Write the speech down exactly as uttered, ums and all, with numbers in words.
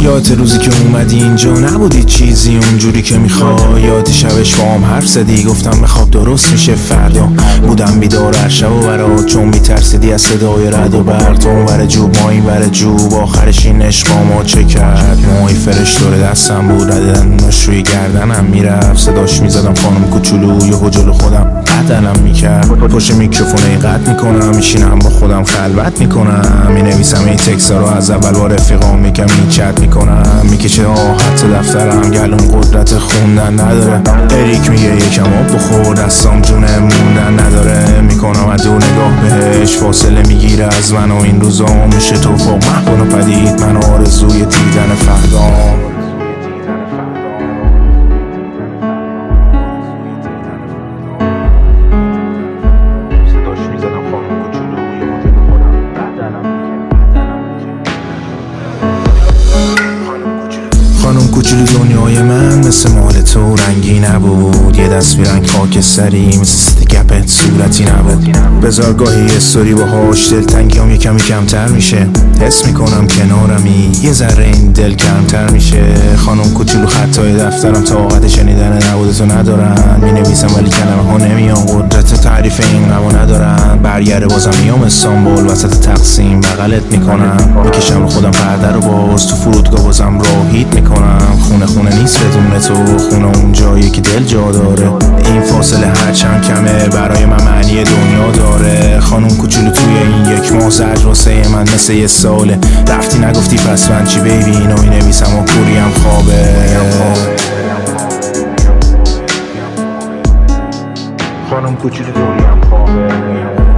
یادت روزی که اومدی اینجا نبودی چیزی اونجوری که میخوای، یادت شبش با هم حرف زدی گفتم بخواب درست میشه فردا. بودم بیدار هر شب و برات چون میترسیدی از صدای رد و برق. تو اونور جوب ما اینور جوب، آخرش این عشق ما چه کرد؟ موهای فرش دور دستم بود، ردنش روی گردنم میرفت، صداش میزدم خانم کوچولو یهو جلو خودم بدنم میکرد. پشت میکروفون قطع میکنم، میشینم با خودم خلوت میکنم، مینویسم این تکستا رو از اول با رفیقام میگم این چت میکنم. میکشه آهت دفترم گلوم قدرت خوندن نداره. اریک میگه یکم آب بخور دستام جونه موندن نداره. میکنم از دور نگاه بهش فاصله میگیره از من و این روزا میشه تو فوق محبون و پدید من آرزوی دیدن فردام. خانم کوچولو دنیای من مثل مال تو رنگی نبود، یه دست بیرنگ خاکستری مثل ست گپت صورتی نبود. بذار گاهی استوری باهاش دلتنگیام یکمی کمتر میشه، حس میکنم کنارمی یه ذره این دل کمتر میشه. خانم کوچولو خطای دفترم طاقت شنیدن نبود تو ندارن، مینویسم ولی کلمه ها نمیان، قدرت تعریف این نمو ندارن. برگرده بازم میام استانبول وسط تقسیم بغلت میکنم، میکشم خودم پرده رو باز تو فرودگاه بازم راهیت میکنم. خونه خونه نیست بدون تو، خونه اون جایی که دل جا داره. این فاصله هر چند کمه برای من معنی دنیا داره. خانم کوچولو توی این یک ماه زرد واسه من مثل یه ساله، رفتی نگفتی پس من چی بیبی، اینو مینویسم و کوریم خوابه. خانم کوچولو کوریم خوابه.